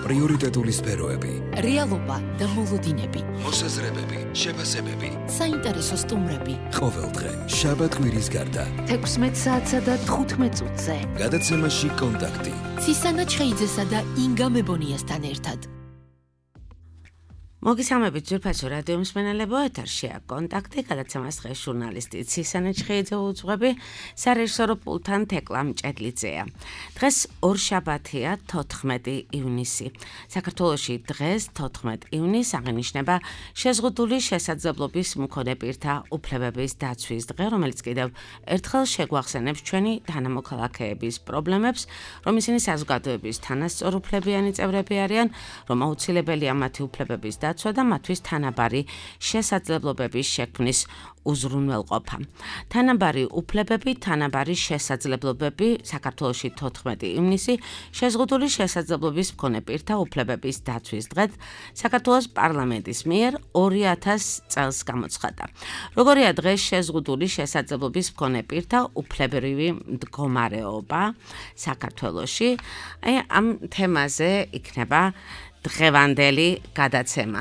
პრიორიტეტული სფეროები, რეალობა და მოლოდინები, მოსაზრებები, შეფასებები, საინტერესო სტუმრები. ყოველდღე, შაბათ-კვირის გარდა, 16 საათსა და 15 წუთზე. გადაცემაში კონტაქტი. ცისანა ჩხეიძესა და ინგა მებონიასთან ერთად. მოგესალმებით ძვირფასო რადიო მსმენელებო, ეთერშია კონტაქტი, გადაცემას დღეს ჟურნალისტი ცისანა ჩხეიძე უძღვები, სარეჟისორო პულტთან თეკლა მჭედლიძეა. დღეს ორშაბათია 14 ივნისი. საქართველოში დღეს 14 ივნისს აღინიშნება შეზღუდული შესაძლებლობის მქონე პირთა უფლებების დაცვის დღე, რომელიც კიდევ ერთხელ შეგვახსენებს ჩვენი თანამოქალაქეების პრობლემებს, რომ ისინი საზოგადოების თანასწორუფლებიანი წევრები არიან, რომ აუცილებელია მათი უფლებების დაცვა და მათთვის თანაბარი შესაძლებლობების შექმნის უზრუნველყოფა. თანაბარი უფლებები, თანაბარი შესაძლებლობები საქართველოში 14 ივნისი შეზღუდული შესაძლებლობის მქონე პირთა უფლებების დაცვის დღედ საქართველოს პარლამენტის მიერ 2000 წელს გამოცხადა. როგორია დღეს შეზღუდული შესაძლებლობის მქონე პირთა უფლებრივი მდგომარეობა საქართველოში? ამ თემაზე იქნება დღევანდელი გადაცემა.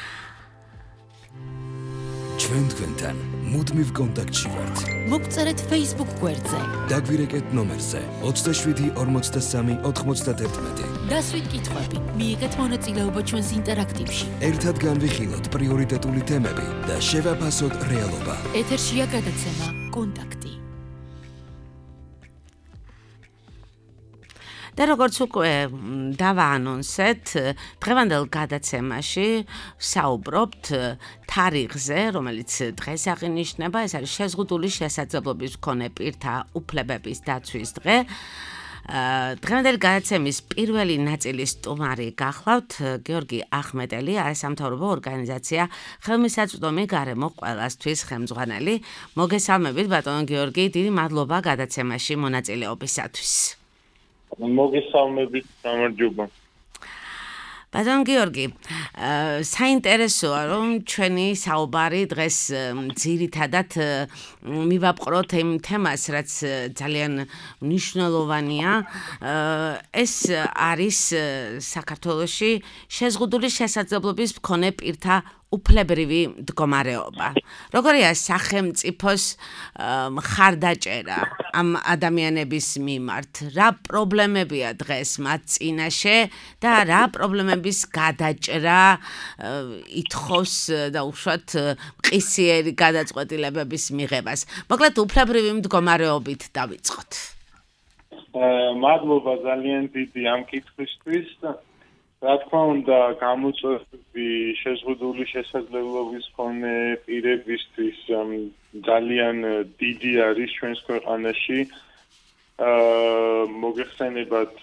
ჩვენ თქვენთან მუდმივ კონტაქტში ვართ. მოგწერეთ Facebook გვერდზე. დაგვირეკეთ ნომერზე 27 43 91. დასვით კითხვები, მიიღეთ მონაწილეობა ჩვენს ინტერაქტივში. ერთად განვიხილოთ პრიორიტეტული თემები და შევაფასოთ რეალობა. ეთერშია გადაცემა კონტაქტი. და როგორც უკვე დავაანონსეთ, დღევანდელ გადაცემაში საუბრობთ თარიღზე, რომელიც დღეს აღინიშნება, ეს არის შეზღუდული შესაძლებლობის მქონე პირთა უფლებების დაცვის დღე. დღევანდელი გადაცემის პირველი ნაწილის სტუმარი გახლავთ გიორგი ახმეტელი, არასამთავრობო ორგანიზაცია ხელმისაწვდომი გარემო ყველასთვის ხელმძღვანელი. მოგესალმებით ბატონო გიორგი, დიდი მადლობა გადაცემაში მონაწილეობისათვის. მოგესალმებით, გამარჯობა. ბატონ გიორგი, საინტერესოა, რომ ჩვენი საუბარი დღეს ძირითადად მივაპყროთ იმ თემას, რაც ძალიან მნიშვნელოვანია. ეს არის საქართველოში შეზღუდული შესაძლებლობის მქონე პირთა უფლებრივი მდგომარეობა. როგორია სახელმწიფოს მხარდაჭერა ამ ადამიანების მიმართ? რა პრობლემებია დღეს მათ წინაშე და რა პრობლემების გადაჭრა ითხოვს და უშუალოდ მყისიერი გადაწყვეტილებების მიღებას? მოკლედ უფლებრივი მდგომარეობით დავიწყოთ. მადლობა ძალიან დიდი ამ კითხვისთვის. რა თქმა უნდა, გამოწვევები შეზღუდული შესაძლებლობის მქონე პირებისთვის ძალიან დიდი არის ჩვენს ქვეყანაში. მოგეხსენებათ,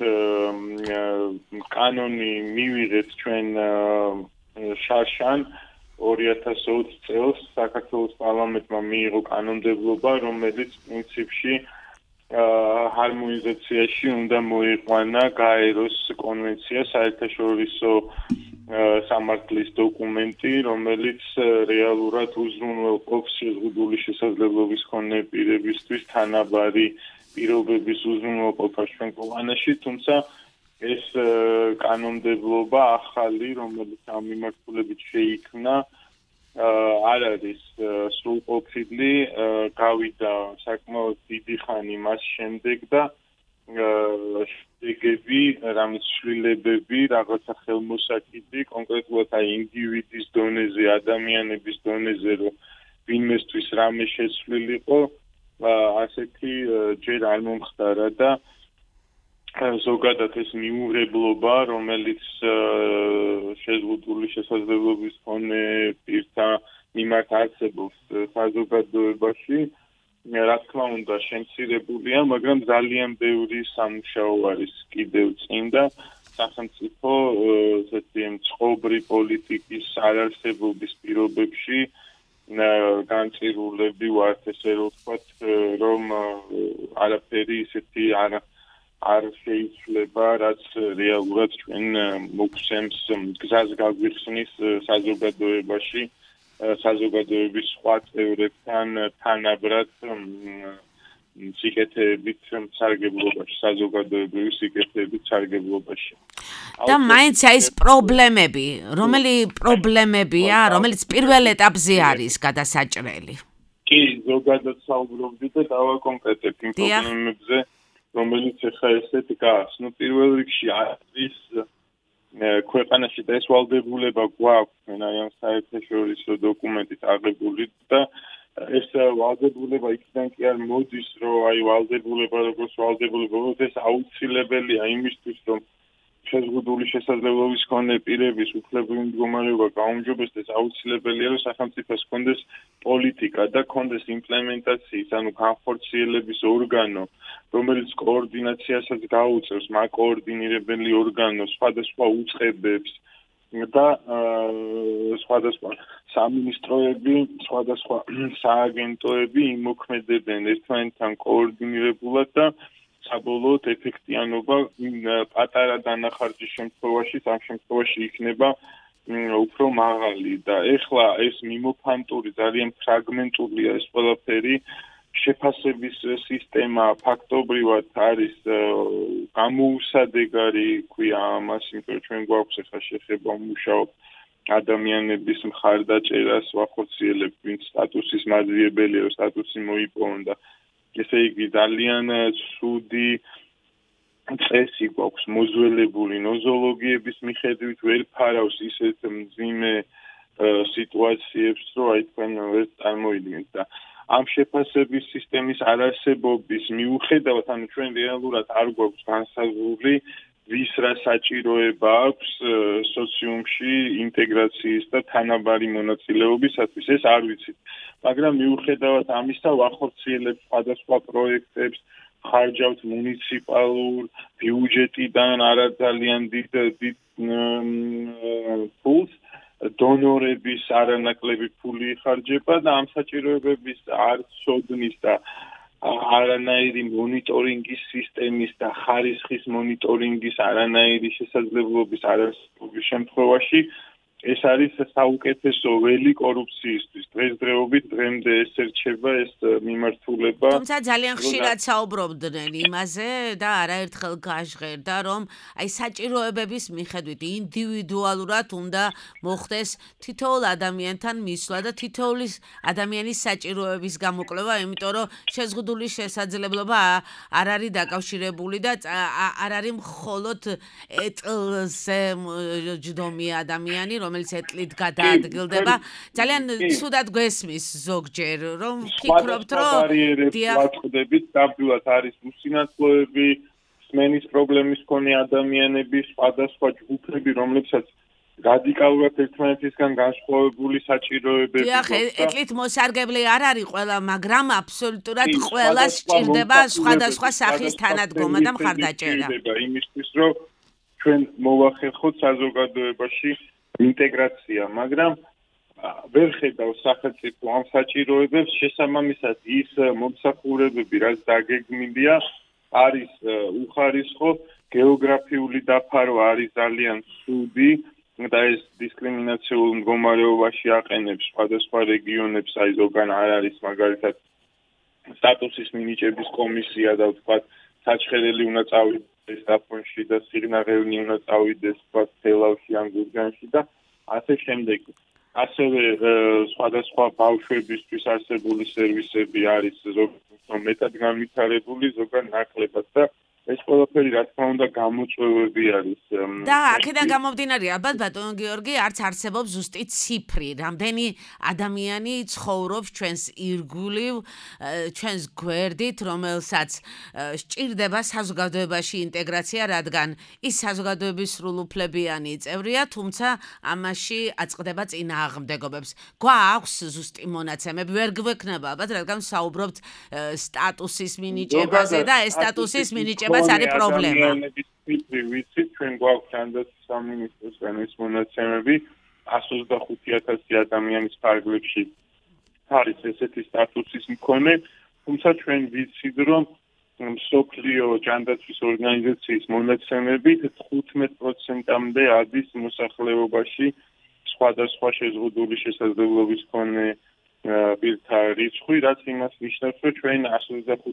კანონი მივიღეთ ჩვენ შარშან 2020 წელს საქართველოს პარლამენტმა მიიღო კანონმდებლობა, რომელიც პრინციპში ჰარმონიზაციაში უნდა მოიყვანა გაეროს კონვენცია, საერთაშორისო სამართლის დოკუმენტი, რომელიც რეალურად უზრუნველყოფს შეზღუდული შესაძლებლობის მქონე პირებისთვის თანაბარი პირობების უზრუნველყოფას ჩვენ ქვეყანაში, თუმცა ეს კანონმდებლობა ახალი, რომელიც ამ მიმართულებით შეიქმნა, არ არის სრულყოფილი, გავიდა საკმაოდ დიდი ხანი მას შემდეგ და შედეგები, რამის შვილებები, რაღაცა ხელმოსაკიდი, კონკრეტულად ინდივიდის დონეზე, ადამიანების დონეზე, რომ ვინმესთვის რამე შეცვლილიყო, ასეთი ჯერ არ მომხდარა და ზოგადად ეს მიუღებლობა, რომელიც შეზღუდული შესაძლებლობის მქონე პირთა მიმართ არსებობს საზოგადოებაში, რა თქმა უნდა, შემცირებულია, მაგრამ ძალიან ბევრი სამუშაო არის კიდევ წინ და სახელმწიფო ესეთი წყობრი პოლიტიკის არარსებობის პირობებში განწირულები ვართ, ესე რომ ვთქვათ, რომ არაფერი ისეთი არ შეიცვლება, რაც რეალურად ჩვენ მოგცემს გზას გაგვიხსნის საზოგადოებაში, საზოგადოების სხვა წევრებთან თანაბრად სიკეთეებით სარგებლობაში, საზოგადოებრივი სიკეთეებით სარგებლობაში. და მაინც ეს პრობლემები, რომელი პრობლემებია, რომელიც პირველ ეტაპზე არის გადასაჭრელი. კი, ზოგადად საუბრობდი და დავაკონკრეტებ იმ პრობლემებზე, რომელიც ახლა ესეთ გას. პირველ რიგში არის ქვეყანაში და ეს ვალდებულება გვაქვს, აი ამ საერთაშორისო დოკუმენტით აღებული და ეს ვალდებულება იქიდან კი არ მოდის, რომ აი ვალდებულება როგორც ვალდებულება, ეს აუცილებელია იმისთვის, რომ შეზღუდული შესაძლებლობის მქონე პირების უფლებრივი მდგომარეობა გაუმჯობესდეს, აუცილებელია, რომ სახელმწიფოს ჰქონდეს პოლიტიკა და ჰქონდეს იმპლემენტაციის, ანუ განხორციელების ორგანო, რომელიც კოორდინაციასაც გაუწევს, მაკოორდინირებელი ორგანო, სხვადასხვა უწყებებს და სხვადასხვა სამინისტროები, სხვადასხვა სააგენტოები იმოქმედებენ ერთმანეთთან კოორდინირებულად და საბოლოოდ ეფექტიანობა პატარა დანახარჯის შემთხვევაში, ამ შემთხვევაში იქნება უფრო მაღალი და ეხლა ეს მიმოფანტური ძალიან ფრაგმენტულია ეს ყველაფერი შეფასების სისტემა ფაქტობრივად არის გამოუსადეგარი, ქვია ამას, იმიტომ რომ ჩვენ გვაქვს ახლა შეხება უმუშაო ადამიანების მხარდაჭერას ვახორციელებთ, ვინც სტატუსის მაძიებელია, რომ სტატუსი მოიპოვონ და ესე იგი ძალიან ცუდი წესი გვაქვს მოზველებული ნოზოლოგიების მიხედვით ვერ ფარავს ისეთ მძიმე სიტუაციებს, რომ აი თქვენ ვერ წარმოიდგენთ და ამ შეფასების სისტემის არარსებობის მიუხედავად, ანუ ჩვენ რეალურად არ გვაქვს განსაზღვრული ვის რა საჭიროება აქვს სოციუმში ინტეგრაციის და თანაბარი მონაწილეობისათვის, ეს არ ვიცით. მაგრამ მიუხედავად ამისა, ვახორციელებთ სხვადასხვა პროექტებს, ხარჯავთ მუნიციპალურ ბიუჯეტიდან არა ძალიან დიდ ფულს, დონორების არანაკლები ფული იხარჯება და ამ საჭიროებების არც ცოდნის და არანაირი მონიტორინგის სისტემის და ხარისხის მონიტორინგის არანაირი შესაძლებლობის არასწორობის შემთხვევაში ეს არის საუკეთესო ველი კორუფციისთვის. დღესდღეობით დღემდე ეს ერჩება ეს მიმართულება. თუმცა ძალიან ხშირად საუბრობდნენ იმაზე და არაერთხელ გაჟღერდა, რომ აი საჭიროებების მიხედვით ინდივიდუალურად უნდა მოხდეს თითოეულ ადამიანთან მისვლა და თითოეული ადამიანის საჭიროების გამოკვლევა, იმიტომ რომ შეზღუდული შესაძლებლობა არ არის დაკავშირებული და არ არის მხოლოდ ეტლზე ჯდომი ადამიანი, რომელიც ეტლით გადაადგილდება. ძალიან ცუდად გვესმის ზოგჯერ, რომ ფიქრობთ, რომ ვაწყდებით, ნამდვილად არის უსინათლოები, სმენის პრობლემის მქონე ადამიანები, სხვადასხვა ჯგუფები, რომლებსაც რადიკალურად ერთმანეთისგან განსხვავებული საჭიროებები აქვს. ეტლით მოსარგებლე არ არის ყველა, მაგრამ აბსოლუტურად ყველას სჭირდება სხვადასხვა სახის თანადგომა და მხარდაჭერა. იმისთვის, რომ ჩვენ მოვახერხოთ საზოგადოებაში ინტეგრაცია, მაგრამ ვერ ხედავს სახელმწიფო ამ საჭიროებებს, შესაბამისად ის მომსახურებები, რაც დაგეგმილია, არის უხარისხო, გეოგრაფიული დაფარო არის ძალიან ცუდი და ეს დისკრიმინაციულ მდგომარეობაში აყენებს სხვადასხვა რეგიონებს, აი ზოგან არ არის მაგალითად სტატუსის მინიჭების კომისია და ვთქვათ, საჩხერელი უნდა წავიდეს დაფონში და სიღნაღევნი უნდა წავიდეს ვთქვათ, თელავში ან გურჯანში და ასე შემდეგ. ასევე სხვადასხვა ბავშვებისთვის არსებული სერვისები არის ზოგადად მეტად განვითარებული, ზოგადად ნაკლებად და ეს ყველაფერი რა თქმა უნდა გამოწვევები არის. და აქედან გამომდინარე, ალბათ ბატონო გიორგი, არც არსებობს ზუსტი ციფრი, რამდენი ადამიანი ცხოვრობს ჩვენს ირგვლივ, ჩვენს გვერდით, რომელსაც სჭირდება საზოგადოებაში ინტეგრაცია, რადგან ის საზოგადოების სრულუფლებიანი წევრია, თუმცა ამაში აწყდება წინააღმდეგობებს. გვაქვს ზუსტი მონაცემები, ვერ გვექნება ალბათ, რადგან საუბრობთ სტატუსის მინიჭებაზე და ეს სტატუსის მინიჭება არის პრობლემა. ვიცით, ჩვენ გვაქვს ჯანდაცვის სამინისტროსგან ეს მონაცემები 125,000 ადამიანის ფარგლებში არის ესეთი სტატუსის მქონე, თუმცა ჩვენ ვიცით, რომ მსოფლიო ჯანდაცვის ორგანიზაციის მონაცემებით 15%-მდე ადის მოსახლეობაში სხვადასხვა შეზღუდული შესაძლებლობის მქონე პირთა რიცხვი, რაც იმას ნიშნავს, რომ ჩვენ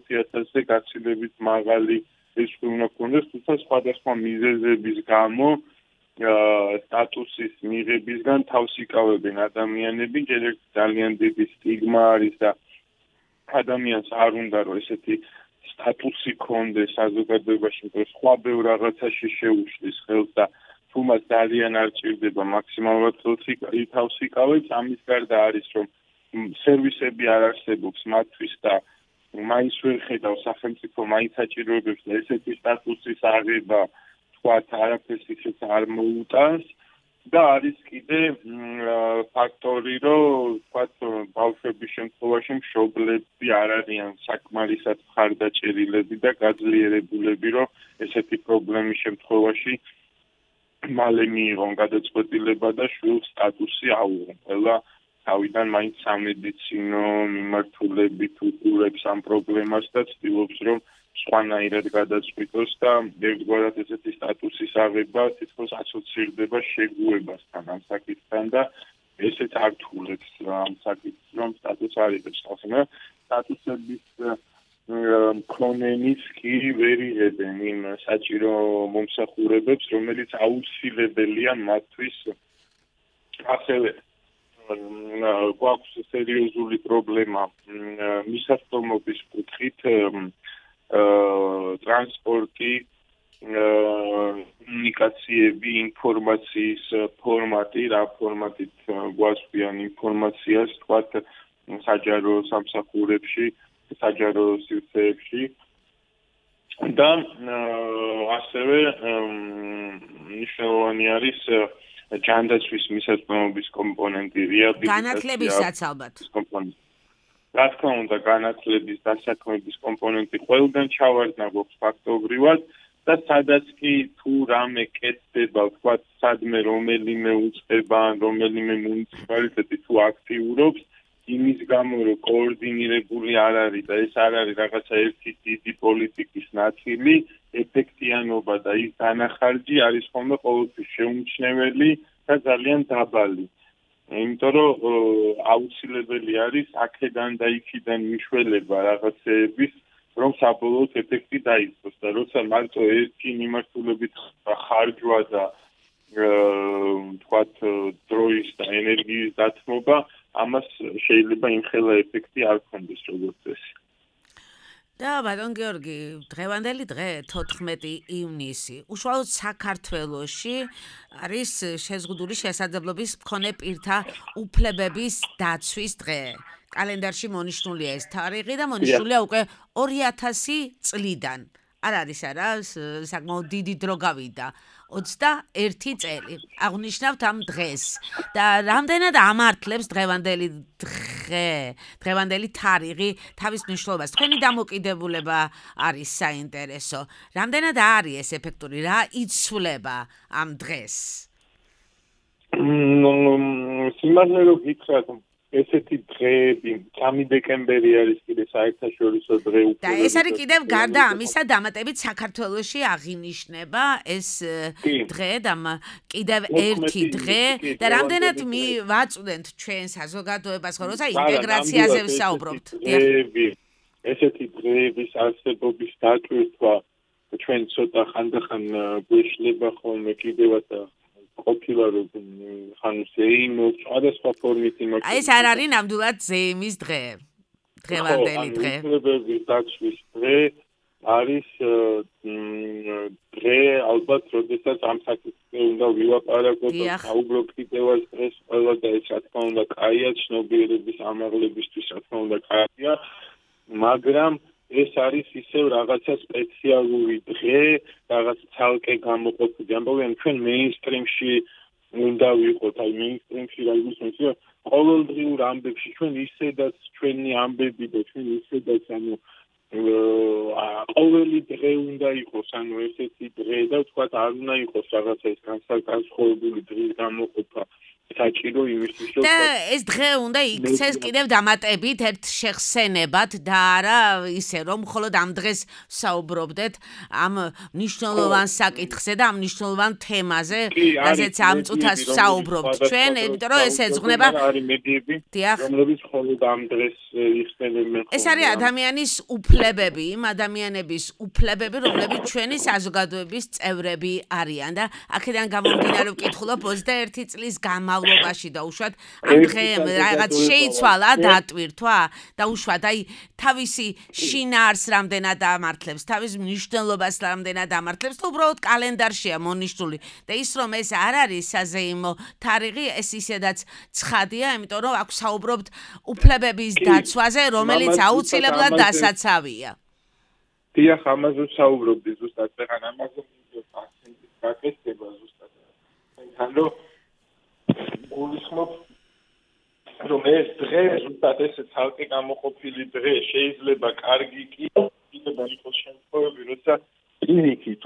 125,000-ზე გაცილებით მაღალი რიცხვი უნდა გქონდეს, თუმცა სხვადასხვა მიზეზების გამო სტატუსის მიღებისგან თავს იკავებენ ადამიანები, ძალიან დიდი სტიგმა არის და ადამიანს არ უნდა რომ ესეთი სტატუსი ქონდეს საზოგადოებაში, რომ სხვა ბევრ რაღაცაში შეუშლის ხელს და თუ მას ძალიან არ ჭირდება მაქსიმალურად თავს იკავებს, ამის გარდა არის რომ სერვისები არ არსებობს მათთვის და მაინც ვერ ხედავ სახელმწიფო მაინც საჭიროებებს და ესეთი სტატუსის აღება თქვათ არაფერს ისეც არ მოუტანს და არის კიდე ფაქტორი რომ თქვათ ბავშვების შემთხვევაში მშობლები არ არიან საკმარისად მხარდაჭერილები და გაძლიერებულები რომ ესეთი პრობლემის შემთხვევაში მალე მიიღონ გადაწყვეტილება და შვილს სტატუსი აუღონ. ყველა თავიდან მაინც სამედიცინო მიმართულებით უყურებს ამ პრობლემას და ცდილობს რომ სხვანაირად გადაწყვიტოს და ერთგვარად ესეთი სტატუსის აღება თითქოს ასოცირდება შეგუებასთან ამ საკითხთან და ესეც ართულებს ამ საკითხს რომ სტატუსს არ იღებს ხოლმე სტატუსების მქონენის კი ვერ იღებენ იმ საჭირო მომსახურებებს რომელიც აუცილებელია მათთვის ასევე გვაქვს სერიოზული პრობლემა მისასწორმობის კუთხით ტრანსპორტი კომუნიკაციები ინფორმაციის ფორმატი რა ფორმატით გვასვიან ინფორმაციას თქვათ საჯარო სამსახურებში საჯარო სივრცეებში და ასევე მნიშვნელოვანი არის ჯანდაცვის მისაწვდომობის კომპონენტი განათლებისაც ალბათ კომპონენტი რა თქმა უნდა განათლების დასაქმების კომპონენტი ყველგან ჩავარდნა გვაქვს ფაქტობრივად და სადაც კი თუ რამე კეთდება ვთქვათ სადმე რომელიმე უწყება ან რომელიმე მუნიციპალიტეტი თუ აქტიურობს იმის გამო რომ კოორდინირებული არ არის და ეს არ არის რაღაცა ერთი დიდი პოლიტიკის ნაწილი ეფექტიანობა და ის დანახარჯი არის ხოლმე ყოველთვის შეუმჩნეველი და ძალიან დაბალი. იმიტომ რომ აუცილებელი არის აქედან და იქიდან მიშველება რაღაცეების რომ საბოლოოდ ეფექტი დაიწყოს და როცა მარტო ერთი მიმართულებით ხარჯვა და თქვათ დროის და ენერგიის დათმობა ამას შეიძლება იმხელა ეფექტი არ ქონდეს როგორც წესი. და ბატონ გიორგი, დღევანდელი დღე 14 ივნისი, უშუალოდ საქართველოში არის შეზღუდული შესაძლებლობის მქონე პირთა უფლებების დაცვის დღე. კალენდარში მონიშნულია ეს თარიღი და მონიშნულია უკვე 2000 წლიდან. არ არის არა, საკმაოდ დიდი დრო გავიდა. 21 წელი. აღნიშნავთ ამ დღეს. და რამდენად ამართლებს დღევანდელი თარიღი თავის მნიშვნელობას. თქვენი დამოკიდებულება არის საინტერესო. რამდენად არის ეს ეფექტური, რა იცვლება ამ დღეს? სიმართლე რომ გითხრათ, ესეთი დღეები 3 დეკემბერი არის კიდე საერთაშორისო დღე უკვე. და ეს არის კიდევ გარდა ამისა დამატებით საქართველოში აღინიშნება ეს დღე და კიდევ ერთი დღე და რამდენად ვაწვდენთ ჩვენ საზოგადოებას ხო როცა ინტეგრაციაზე ვსაუბრობთ. ესეთი დღეების არსებობის დატვირთვა ჩვენ ცოტა ხანდახან გვეშლება ხოლმე კიდევაც ყოფილა რომ ზეიმის სხვადასხვა ფორმით იმართება. ეს არ არის ნამდვილად ზეიმის დღე. დღევანდელი დღე. უფლებების დაცვის დღე არის დღე ალბათ როდესაც ამ საკითხზე უნდა ვილაპარაკოთ და საუბრობ კიდევაც დღეს ყველა და ეს რა თქმა უნდა კაია ცნობიერების ამაღლებისთვის რა თქმა უნდა კაია მაგრამ ეს არის ისევ რაღაცა სპეციალური დღე, რაღაც ცალკე გამოყოფილი. ამბობენ ჩვენ მეინსტრიმში უნდა ვიყოთ, აი მეინსტრიმში რა იგივე ყოველდღიურ ამბებში ჩვენ ისედაც ჩვენი ამბები და ჩვენ ისედაც ანუ ყოველი დღე უნდა იყოს, ანუ ესეთი დღე და ვთქვათ არ უნდა იყოს რაღაცა ეს განსხვავებული დღის გამოყოფა. საჭირო იმისთვის რომ და ეს დღე უნდა იქცეს კიდევ დამატებით ერთ შეხსენებად და არა ისე რომ მხოლოდ ამ დღეს საუბრობდეთ ამ მნიშვნელოვან საკითხზე და ამ მნიშვნელოვან თემაზე, რაზეც ამ წუთას საუბრობთ ჩვენ, იმიტომ რომ ეს ეძღვნება არის მედიები, რომლებიც მხოლოდ ამ დღეს იხსენებენ. ეს არის ადამიანის უფლება უფლებები, იმ ადამიანების უფლებები, რომლებიც ჩვენი საზოგადოების წევრები არიან და აქედან გამომდინარე ვკითხულობ 21 წლის განმავლობაში და უშუალოდ ამ დღემ რაღაც შეიცვალა დატვირთვა და უშუალოდ აი თავისი შინაარს რამდენად ამართლებს, თავის მნიშვნელობას რამდენად ამართლებს და უბრალოდ კალენდარშია მონიშნული და ის რომ ეს არ არის საზეიმო თარიღი, ეს ისედაც ცხადია, იმიტომ რომ აქ საუბრობთ უფლებების დაცვაზე, რომელიც აუცილებლად დასაცავია. დიახ, ამაზე საუბრობდი ზუსტად, ხან ამაზე აქცენტის გაკეთება ზუსტად. თან რომ გულისხმობ რომ ეს დღე ზუსტად ესე ცალკე გამოყოფილი დღე შეიძლება კარგი კი იქნება იყოს შემთხვევები, როცა კლინიკით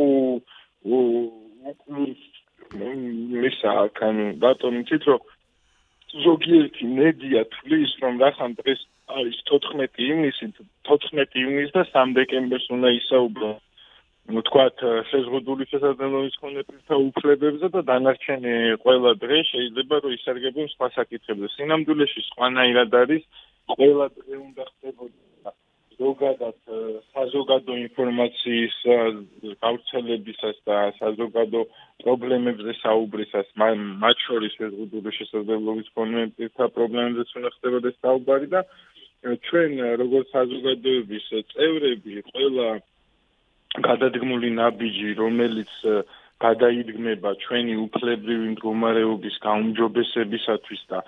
მისაკან ბატონი თვით რომ ზოგიერთი მედია თვლის რომ რახან დღეს არის 14 ივნისი, 14 ივნისს და 3 დეკემბერს უნდა ისაუბრო თქვათ შეზღუდული შესაძლებლობის მქონე პირთა უფლებებზე და დანარჩენი ყველა დღე შეიძლება რომ ისარგებლოს სხვა საკითხებზე. სინამდვილეში სხვანაირად არის, ყველა დღე უნდა ხდებოდა ზოგადად საზოგადო ინფორმაციის გავრცელებისას და საზოგადო პრობლემებზე საუბრისას, მათ შორის შეზღუდული შესაძლებლობის მქონე პირთა პრობლემებზეც უნდა ხდებოდეს საუბარი და ჩვენ როგორც საზოგადოების წევრები ყველა გადადგმული ნაბიჯი, რომელიც გადაიდგმება ჩვენი უფლებრივი მდგომარეობის გაუმჯობესებისათვის და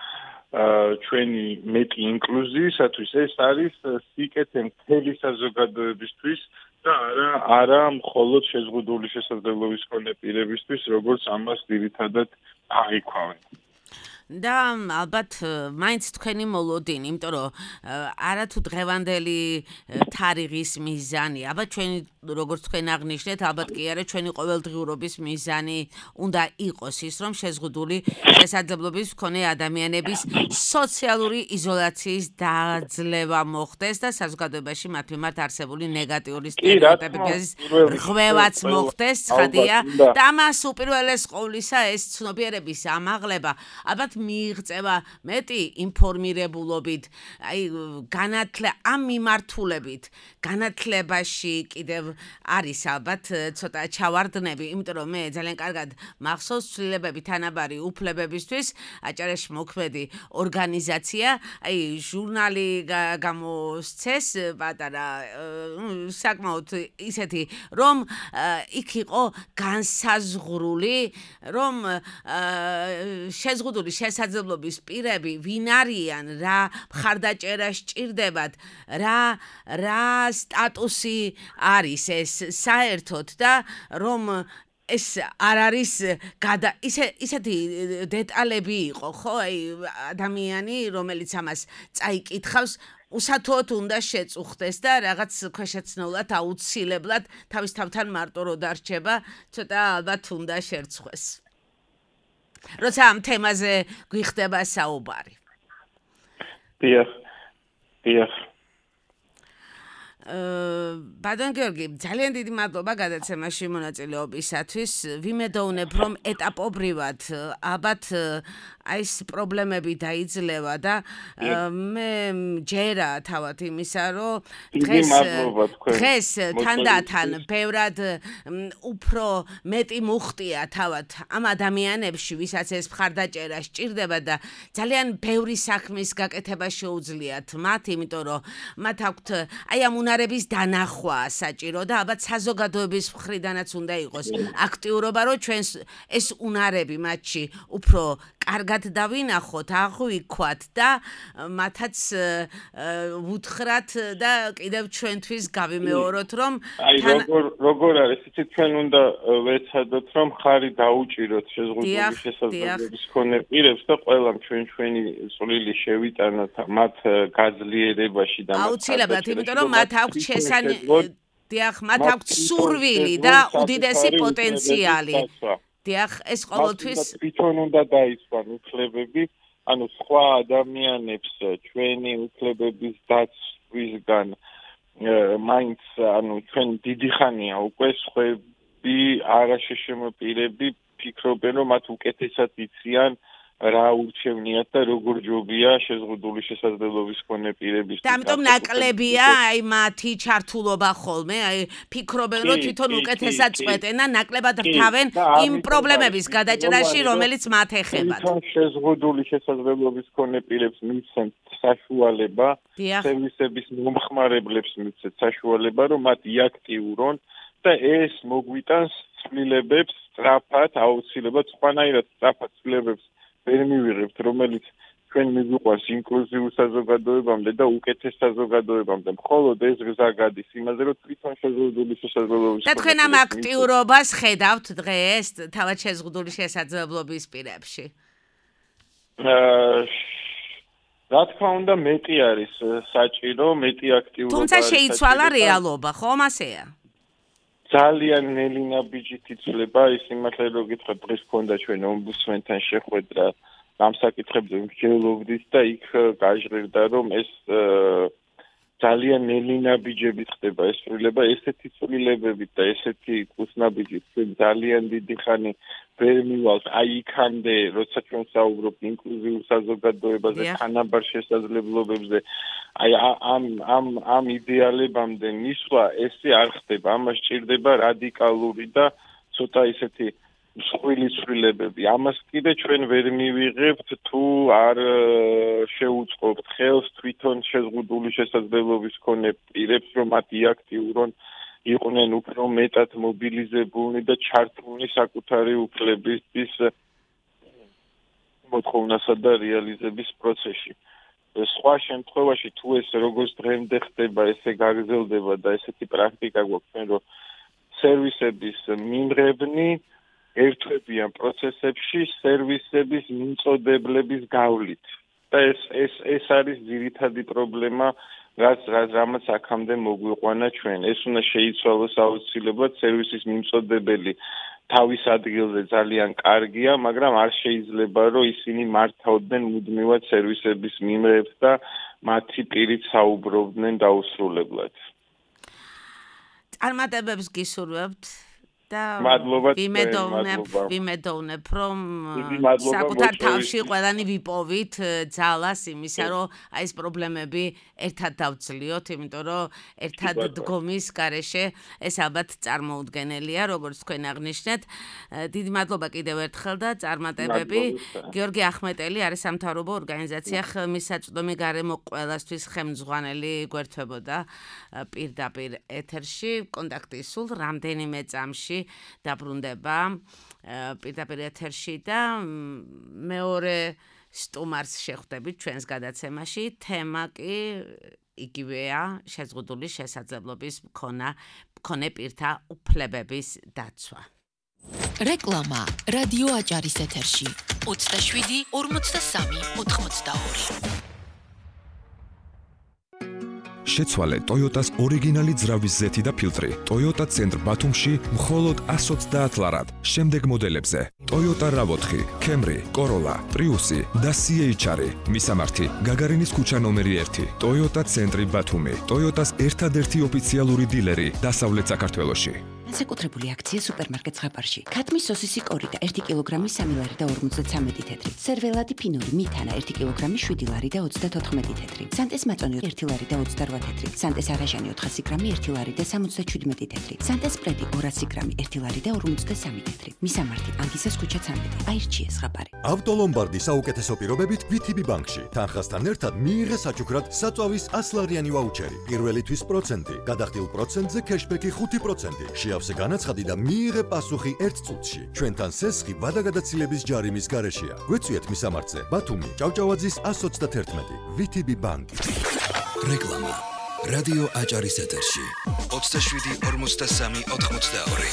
ჩვენი მეტი ინკლუზიისათვის, ეს არის სიკეთე მთელი საზოგადოებისთვის და არა მხოლოდ შეზღუდული შესაძლებლობის მქონე პირებისთვის, როგორც ამას ძირითადად აღიქვამენ. და ალბათ მაინც თქვენი მოლოდინი, იმიტომ რომ არათუ დღევანდელი თარიღის მიზანი, ალბათ ჩვენი როგორც თქვენ აღნიშნეთ, ალბათ კი არა ჩვენი ყოველდღიურობის მიზანი უნდა იყოს ის, რომ შეზღუდული შესაძლებლობის მქონე ადამიანების სოციალური იზოლაციის დაძლევა მოხდეს და საზოგადოებაში მათ მიმართ არსებული ნეგატიური სტერეოტიპების რღვევაც მოხდეს, ცხადია. და ამას უპირველეს ყოვლისა ეს ცნობიერების ამაღლება, ალბათ მიიღწევა მეტი ინფორმირებულობით, აი ამ მიმართულებით, განათლებაში კიდევ არის ალბათ ცოტა ჩავარდნები, იმიტომ რომ მე ძალიან კარგად მახსოვს ცვლილებები თანაბარი უფლებებისთვის, აჭარაში მოქმედი ორგანიზაცია, აი ჟურნალი გამოსცეს პატარა, საკმაოდ ისეთი, რომ იქ იყო განსაზღვრული, რომ შეზღუდული შესაძლებლობის პირები ვინ არიან, რა მხარდაჭერა სჭირდებათ, რა სტატუსი არის ეს საერთოდ და რომ ეს არ არის ისეთი დეტალები იყო, ხო, აი ადამიანი, რომელიც ამას წაიკითხავს, უსათუოდ უნდა შეწუხდეს და რაღაც ქვეშეცნოვნად აუცილებლად თავის თავთან მარტო რო დარჩება, ცოტა ალბათ უნდა შერცხვეს. როცა ამ თემაზე გვიხდება საუბარი. დიახ. ბატონ გიორგი, ძალიან დიდი მადლობა გადაცემაში მონაწილეობისათვის. ვიმედოვნებ, რომ ეტაპობრივად ალბათ ეს პრობლემები დაიძლევა და მე ჯერა თავად იმისა, რომ დღეს თანდათან ბევრად უფრო მეტი მუხტია თავად ამ ადამიანებში, ვისაც ეს მხარდაჭერა სჭირდება და ძალიან ბევრი საქმის გაკეთება შეუძლიათ მათ, იმიტომ რომ მათ აქვთ აი ამ უნარების დანახვა საჭირო და ალბათ საზოგადოების მხრიდანაც უნდა იყოს აქტიურობა, რომ ჩვენ ეს უნარები მათში უფრო კარგად დავინახოთ, აღვიქვათ და მათაც ვუთხრათ და კიდევ ჩვენთვის გავიმეოროთ, რომ როგორ არის, იცით, ჩვენ უნდა ვეცადოთ, რომ ხარი დაუჭიროთ შეზღუდული შესაძლებლობის მქონე პირებს და ყველამ ჩვენი წვლილი შევიტანოთ მათ გაძლიერებაში და აუცილებლად, იმიტომ რომ მათ აქვთ დიახ, მათ აქვთ სურვილი და უდიდესი პოტენციალი. დიახ, ეს ყოველთვის თვითონ უნდა დაიცვან უფლებები, ანუ სხვა ადამიანებს ჩვენი უფლებების დაცვისგან მაინც, ანუ ჩვენ დიდი ხანია უკვე სხვები არაშეშმო პირები ფიქრობენ, რომ მათ უკეთესად იციან რა ურჩევნიათ და როგორ ჯობია შეზღუდული შესაძლებლობის მქონე პირების. და ამიტომ ნაკლებია აი მათი ჩართულობა ხოლმე, აი ფიქრობენ რომ თვითონ უკეთესად წყვეტენ და ნაკლებად რთავენ იმ პრობლემების გადაჭრაში, რომელიც მათ ეხებათ. თვითონ შეზღუდული შესაძლებლობის მქონე პირებს მისცემთ საშუალება, სერვისების მომხმარებლებს მისცემთ საშუალება, რომ მათ იაქტიურონ და ეს მოგვიტანს ცვლილებებს სწრაფად, აუცილებლად სხვანაირად სწრაფად ცვლილებებს ვერ მივიღებთ, რომელიც ჩვენ მიგვიყვანს ინკლუზიურ საზოგადოებამდე და უკეთეს საზოგადოებამდე. მხოლოდ ეს გზა გადის იმაზე, რომ თვითონ შეზღუდული შესაძლებლობის და თქვენ ამ აქტიურობას ხედავთ დღეს თავად შეზღუდული შესაძლებლობის პირებში? რა თქმა უნდა, მეტი არის საჭირო, მეტი აქტიურობა. თუმცა შეიცვალა რეალობა, ხომ ასეა? ძალიან ნელი ნაბიჯით იცვლება ის იმართლა რომ გითხრათ დღეს ქონდა ჩვენ ომბუდსმენთან შეხვედრა ამ საკითხებზე მსჯელობდით და იქ გაჟღერდა რომ ეს ძალიან ნელი ნაბიჯებით ხდება ეს ცვლილება ესეთი ცვლილებებით და ესეთი კუსნაბიჯით ძალიან დიდი ხანი ვერ მივალთ აი იქამდე როცა ჩვენ საუბრობთ ინკლუზიურ საზოგადოებაზე თანაბარ შესაძლებლობებზე აი ამ იდეალებამდე მისვლა ესე არ ხდება ამას ჭირდება რადიკალური და ცოტა ისეთი მსხვილი ცვლილებები ამას კიდე ჩვენ ვერ მივიღებთ თუ არ შეუწყობთ ხელს თვითონ შეზღუდული შესაძლებლობის მქონე პირებს რომ მათ იაქტიურონ იყვნენ უფრო მეტად მობილიზებულნი და ჩართულნი საკუთარი უფლებისთვის მოთხოვნასა და რეალიზების პროცესში. სხვა შემთხვევაში თუ ეს როგორც დღემდე ხდება, ესე გაგრძელდება და ესეთი პრაქტიკა გვაქვს ჩვენ რომ სერვისების მიმღებნი ერთვებიან პროცესებში სერვისების მიმწოდებლების გავლით. და ეს არის ძირითადი პრობლემა, რამაც აქამდე მოგვიყვანა ჩვენ. ეს უნდა შეიცვალოს აუცილებლად სერვისის მიმწოდებელი თავის ადგილზე ძალიან კარგია, მაგრამ არ შეიძლება რომ ისინი მართავდნენ მუდმივად სერვისების მიმღებს და მათი პირით საუბრობდნენ დაუსრულებლად. წარმატებებს გისურვებთ და ვიმედოვნებ რომ საკუთარ თავში ყველანი ვიპოვით ძალას იმისა რომ აი ეს პრობლემები ერთად დავძლიოთ, იმიტომ რომ ერთად დგომის გარეშე ეს ალბათ წარმოუდგენელია, როგორც თქვენ აღნიშნეთ. დიდი მადლობა კიდევ ერთხელ და წარმატებები. გიორგი ახმეტელი არის სამთავრობო ორგანიზაცია ხელმისაწვდომი გარემო ყველასთვის ხელმძღვანელი გვერდებოდა პირდაპირ ეთერში. კონტაქტი სულ რამდენიმე წამში დაბრუნდება პირდაპირ ეთერში და მეორე სტუმარს შეხვდებით ჩვენს გადაცემაში. თემა კი იგივეა, შეზღუდული შესაძლებლობის მქონე პირთა უფლებების დაცვა. რეკლამა რადიო აჭარის ეთერში 27 43 82. შეცვალე Toyota-ს ორიგინალი ძრავის ზეთი და ფილტრი. Toyota ცენტრ ბათუმში მხოლოდ 130 ლარად. შემდეგ მოდელებზე Toyota RAV4, Camry, Corolla, Prius და CHR. მისამართი: გაგარინის ქუჩა ნომერი 1. Toyota ცენტრი ბათუმი. Toyota-ს ერთადერთი ოფიციალური დილერი დასავლეთ საქართველოში. განსაკუთრებული აქცია სუპერმარკეტ ზღაპარში. ქათმის სოსისი კორი და 1 კილოგრამი 3 ლარი და 53 თეთრი. სერველადი ფინური მითანა 1 კილოგრამი 7 ლარი და 34 თეთრი. სანტეს მაწონი 1 ლარი და 28 თეთრი. სანტეს არაჟანი 400 გრამი 1 ლარი და 77 თეთრი. სანტეს სპრედი 200 გრამი 1 ლარი და 53 თეთრი. მისამართი: ანგისას ქუჩა 13. აირჩიე ზღაპარი. ავტოლომბარდი საუკეთესო პირობებით VTB ბანკში. თანხასთან ერთად მიიღე საჩუქრად საწვავის 100 ლარიანი ვაუჩერი. პირველი თვის პროცენტი, გადახდილ პროცენტზე кэშბექი 5%. შეავსე განაცხადი და მიიღე პასუხი 1 წუთში. ჩვენთან სესხი ვადაგადაცილების ჯარიმის გარეშეა. გვეწვიეთ მისამართზე. ბათუმი, ჭავჭავაძის 131. VTB ბანკი. რეკლამა რადიო აჭარის ეთერში 27 43 82.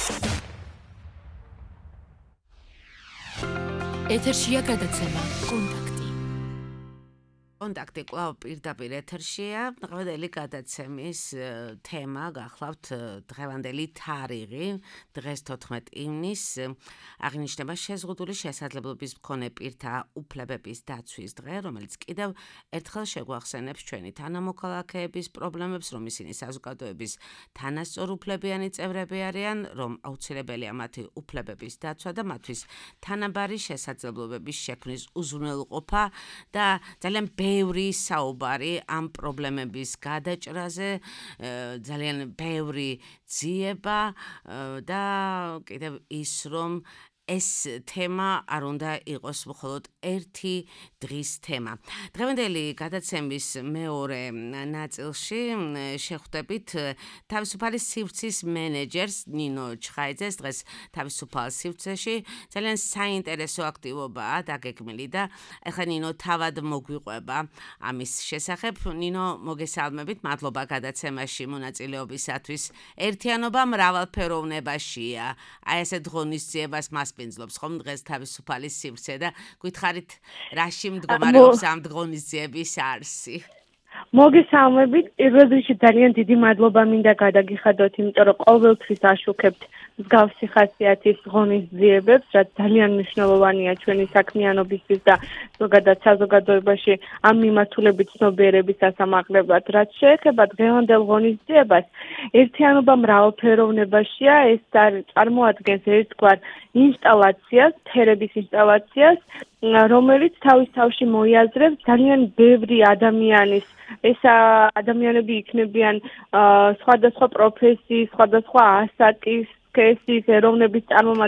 ეთერშია გადაცემა კონტაქტი. კონტაქტი კვლავ პირდაპირ ეთერშია. ყველელი გადაცემის თემა გახლავთ დღევანდელი თარიღი, დღეს 14 ივნისი, აღინიშნება შეზღუდული შესაძლებლობის მქონე პირთა უფლებების დაცვის დღე, რომელიც კიდევ ერთხელ შეგვახსენებს ჩვენი თანამოქალაქეების პრობლემებს, რომ ისინი საზოგადოების თანასწორუფლებიანი წევრები არიან, რომ აუცილებელია მათი უფლებების დაცვა და მათთვის თანაბარი შესაძლებლობების შექმნის უზრუნველყოფა და ძალიან ბევრი საუბარი ამ პრობლემების გადაჭრაზე, ძალიან ბევრი ძიება და კიდევ ის, რომ ეს თემა არ უნდა იყოს მხოლოდ ერთი დღის თემა. დღევანდელი გადაცემის მეორე ნაწილში შეხვდებით თავისუფალი სივრცის მენეჯერს ნინო ჩხაიძეს. დღეს თავისუფალ სივრცეში ძალიან საინტერესო აქტივობაა დაგეგმილი და ახლა ნინო თავად მოგვიყვება ამის შესახებ. ნინო, მოგესალმებით, მადლობა გადაცემაში მონაწილეობისათვის. ერთიანობა მრავალფეროვნებაშია. აი ესეთ ღონისძიებას მასპინძლობს ხომ დღეს თავისუფალი სივრცე და გითხარით რაში მდგომარეობს ამ ღონისძიების არსი? მოგესალმებით, პირველ რიგში ძალიან დიდი მადლობა მინდა გადაგიხადოთ, იმიტომ რომ ყოველთვის აშუქებთ მსგავსი ხასიათის ღონისძიებებს, რაც ძალიან მნიშვნელოვანია ჩვენი საქმიანობისთვის და ზოგადად საზოგადოებაში ამ მიმართულებით ცნობიერების დასამაღლებლად. რაც შეეხება დღევანდელ ღონისძიებას, ერთიანობა მრავალფეროვნებაშია, ეს წარმოადგენს ერთგვარ ინსტალაციას, ფერების ინსტალაციას, რომელიც თავის თავში მოიაზრებს ძალიან ბევრი ადამიანის, ეს ადამიანები იქნებიან სხვადასხვა პროფესიის, სხვადასხვა ასაკის, სქესის, ეროვნების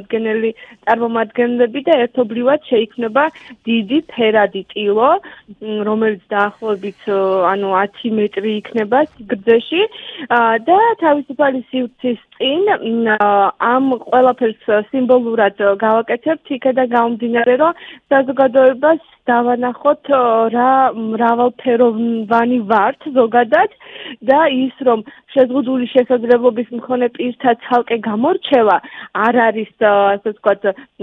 წარმომადგენლები და ერთობლივად შეიქმნება დიდი ფერადი ტილო, რომელიც დაახლოებით 10 მეტრი იქნება სიგრძეში და თავისუფალი სივრცის წინ ამ ყველაფერს სიმბოლურად გავაკეთებთ იქედან გამომდინარე, რომ საზოგადოებას დავანახოთ რა მრავალფეროვანი ვართ ზოგადად და ის რომ შეზღუდული შესაძლებლობის მქონე პირთა ცალკე გამორჩევა არ არის ასე ვთქვათ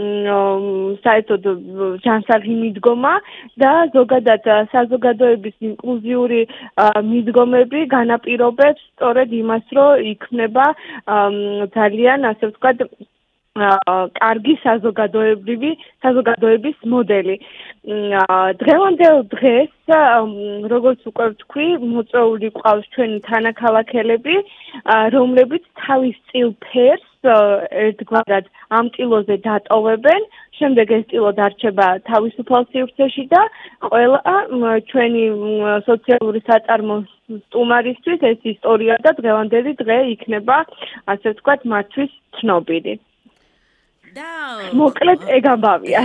საერთოდ ჯანსაღი მიდგომა და ზოგადად საზოგადოების ინკლუზიური მიდგომები განაპირობებს სწორედ იმას, რომ იქნება ძალიან ასე ვთქვათ კარგი საზოგადოების მოდელი. დღევანდელ დღეს, როგორც უკვე ვთქვი, მოწვეული ყავს ჩვენი თანაქალაქელები, რომლებიც თავის წილ ფერს ერთგვარად ამ ტილოზე დატოვებენ, შემდეგ ეს ტილო დარჩება თავისუფალ სივრცეში და ყველა ჩვენი სოციალური საწარმო სტუმარისთვის ეს ისტორია და დღევანდელი დღე იქნება, ასე ვთქვათ, მათთვის ცნობილი. მოკლედ ეგ ამბავია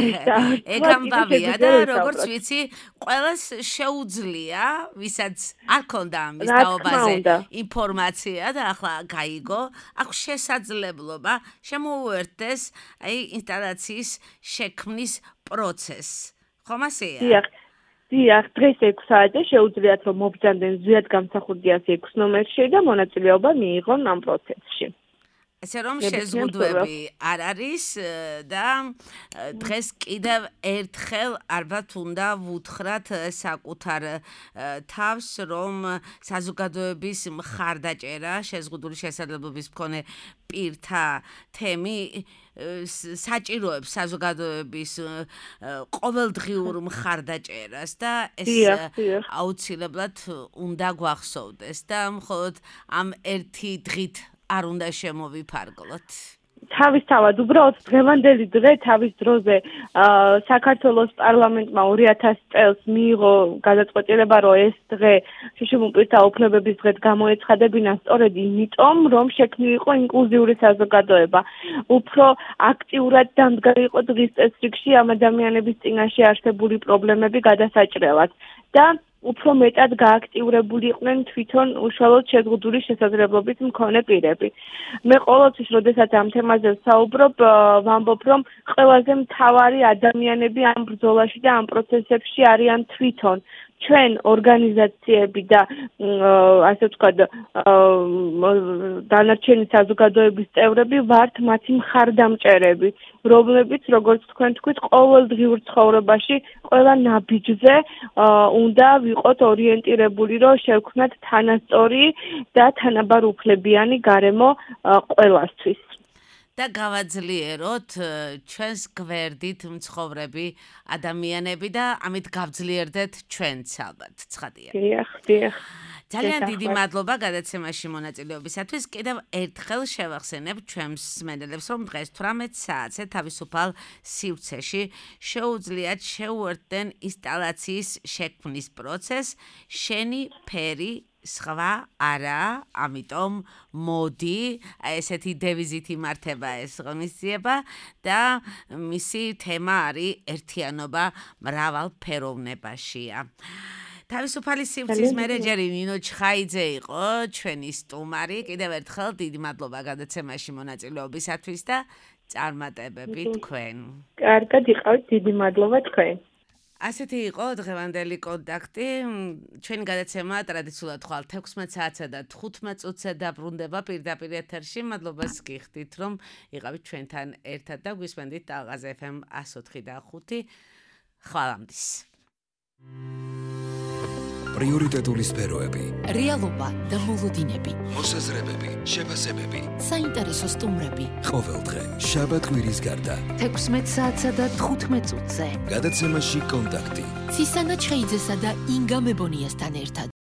და როგორც ვიცი, ყველას შეუძლია, ვისაც არ ქონდა ამის თაობაზე ინფორმაცია და ახლა გაიგო, აქვს შესაძლებლობა შემოუერთდეს აი ინსტალაციის შექმნის პროცესს. ხომ ასეა? დიახ, დღეს 6 საათზე შეუძლიათ რომ მობრძანდნენ ზვიად გამსახურდიას 6 ნომერში და მონაწილეობა მიიღონ ამ პროცესში. ესე რომ შეზღუდვები არ არის და დღეს კიდევ ერთხელ ალბათ უნდა ვუთხრათ საკუთარ თავს, რომ საზოგადოების მხარდაჭერა შეზღუდული შესაძლებლობის მქონე პირთა თემი საჭიროებს საზოგადოების ყოველდღიურ მხარდაჭერას და ეს აუცილებლად უნდა გვახსოვდეს და მხოლოდ ამ ერთი დღით არ უნდა შემოვიფარგლოთ. თავისთავად, უბრალოდ დღევანდელი დღე თავის დროზე საქართველოს პარლამენტმა 2000 წელს მიიღო გადაწყვეტილება, რომ ეს დღე შრომის პირთა უფლებების დღედ გამოეცხადებინა სწორედ იმიტომ, რომ შექმნილი იყო ინკლუზიური საზოგადოება. უფრო აქტიურად დამდგა იყო დღის წესრიგში ამ ადამიანების წინაშე არსებული პრობლემები გადასაჭრელად და უფრო მეტად გააქტიურებული იყვნენ თვითონ უშუალოდ შეზღუდული შესაძლებლობით მქონე პირები. მე ყოველთვის, როდესაც ამ თემაზე ვსაუბრობ, ვამბობ, რომ ყველაზე მთავარი ადამიანები ამ ბრძოლაში და ამ პროცესებში არიან ჩვენ ორგანიზაციები და ასე ვთქვათ დანარჩენი საზოგადოების წევრები ვართ მათი მხარდამჭერები, რომლებიც როგორც თქვენ თქვით, ყოველდღიურ ცხოვრებაში ყველა ნაბიჯზე უნდა ვიყოთ ორიენტირებული, რომ შევქმნათ თანასწორი და თანაბარ უფლებიანი გარემო ყველასთვის. და გავაძლიეროთ ჩვენს გვერდით მცხოვრები ადამიანები და ამით გავძლიერდეთ ჩვენც ალბათ, ცხადია. დიახ. ძალიან დიდი მადლობა გადაცემაში მონაწილეობისათვის. კიდევ ერთხელ შევახსენებ ჩვენს მსმენელებს, რომ დღეს 18 საათზე თავისუფალ სივრცეში შეუძლიათ შეუერთდნენ ინსტალაციის შექმნის პროცესს შენი ფერი სხვა არა, ამიტომ მოდი, ესეთი დევიზით იმართება ეს ღონისძიება და მისი თემა არის ერთიანობა მრავალფეროვნებაშია. თავისუფალი სივრცის მენეჯერი ნინო ჩხაიძე იყო ჩვენი სტუმარი. კიდევ ერთხელ დიდი მადლობა გადაცემაში მონაწილეობისათვის და წარმატებები თქვენ. კარგად იყავით, დიდი მადლობა თქვენ. ასეთი იყო დღევანდელი კონტაქტი. ჩვენი გადაცემა ტრადიციულად ხვალ 16 საათსა და 15 წუთზე დაბრუნდება პირდაპირ ეთერში. მადლობას გიხდით, რომ იყავით ჩვენთან ერთად და გვისმენდით ტალღაზ FM 104.5. ხვალამდის. პრიორიტეტული სფეროები, რეალობა და მოლოდინები, მოსაზრებები, შეფასებები, საინტერესო სტუმრები. ყოველდღე შაბათ-კვირის გარდა 16 საათსა და 15 წუთზე. გადაცემაში კონტაქტი. ცისანა ჩხეიძესა და ინგა მებონიასთან ერთად.